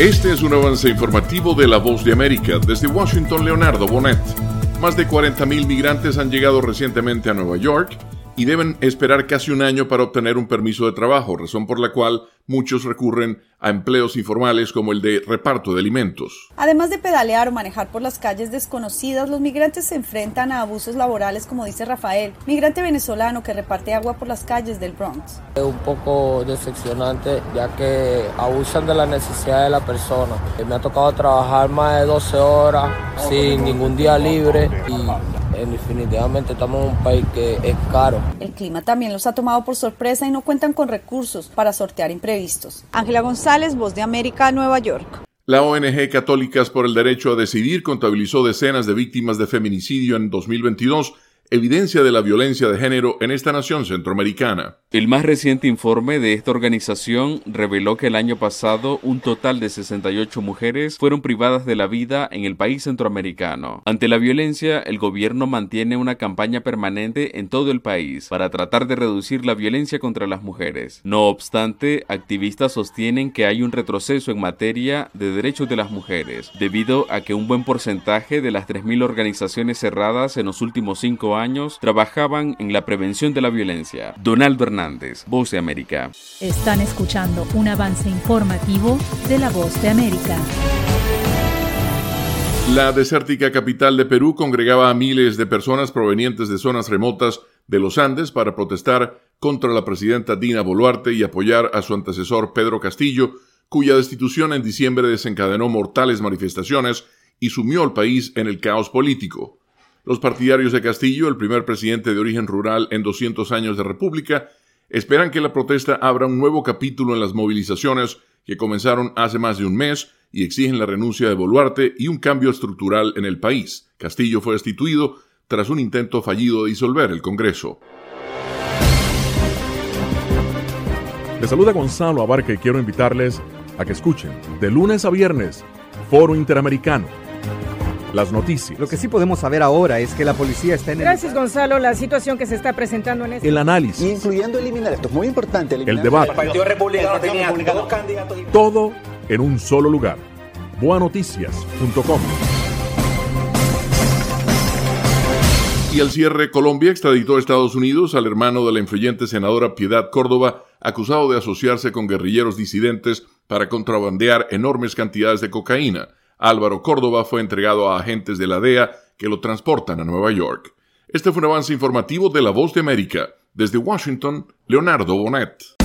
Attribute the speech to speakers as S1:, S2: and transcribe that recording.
S1: Este es un avance informativo de La Voz de América. Desde Washington, Leonardo Bonet. Más de 40,000 migrantes han llegado recientemente a Nueva York y deben esperar casi un año para obtener un permiso de trabajo, razón por la cual muchos recurren a empleos informales como el de reparto de alimentos.
S2: Además de pedalear o manejar por las calles desconocidas, los migrantes se enfrentan a abusos laborales, como dice Rafael, migrante venezolano que reparte agua por las calles del Bronx.
S3: Es un poco decepcionante, ya que abusan de la necesidad de la persona. Me ha tocado trabajar más de 12 horas sin ningún día libre y definitivamente estamos en un país que es caro.
S2: El clima también los ha tomado por sorpresa y no cuentan con recursos para sortear imprevistos. Ángela González, Voz de América, Nueva York.
S1: La ONG Católicas por el Derecho a Decidir contabilizó decenas de víctimas de feminicidio en 2022, evidencia de la violencia de género en esta nación centroamericana.
S4: El más reciente informe de esta organización reveló que el año pasado un total de 68 mujeres fueron privadas de la vida en el país centroamericano. Ante la violencia, el gobierno mantiene una campaña permanente en todo el país para tratar de reducir la violencia contra las mujeres. No obstante, activistas sostienen que hay un retroceso en materia de derechos de las mujeres, debido a que un buen porcentaje de las 3,000 organizaciones cerradas en los últimos 5 años trabajaban en la prevención de la violencia. Donaldo Hernández, Voz de América.
S5: Están escuchando un avance informativo de La Voz de América.
S1: La desértica capital de Perú congregaba a miles de personas provenientes de zonas remotas de los Andes para protestar contra la presidenta Dina Boluarte y apoyar a su antecesor Pedro Castillo, cuya destitución en diciembre desencadenó mortales manifestaciones y sumió al país en el caos político. Los partidarios de Castillo, el primer presidente de origen rural en 200 años de república, esperan que la protesta abra un nuevo capítulo en las movilizaciones que comenzaron hace más de un mes y exigen la renuncia de Boluarte y un cambio estructural en el país. Castillo fue destituido tras un intento fallido de disolver el Congreso.
S6: Les saluda Gonzalo Abarca y quiero invitarles a que escuchen de lunes a viernes Foro Interamericano. Las noticias.
S7: Lo que sí podemos saber ahora es que la policía está en el...
S8: Gracias, Gonzalo. La situación que se está presentando en este...
S6: El análisis.
S9: Incluyendo eliminar, esto es muy importante.
S6: El debate.
S9: El Partido Republicano tenía 2 candidatos.
S6: Todo en un solo lugar. Boanoticias.com.
S1: Y al cierre, Colombia extraditó a Estados Unidos al hermano de la influyente senadora Piedad Córdoba, acusado de asociarse con guerrilleros disidentes para contrabandear enormes cantidades de cocaína. Álvaro Córdoba fue entregado a agentes de la DEA que lo transportan a Nueva York. Este fue un avance informativo de La Voz de América. Desde Washington, Leonardo Bonet.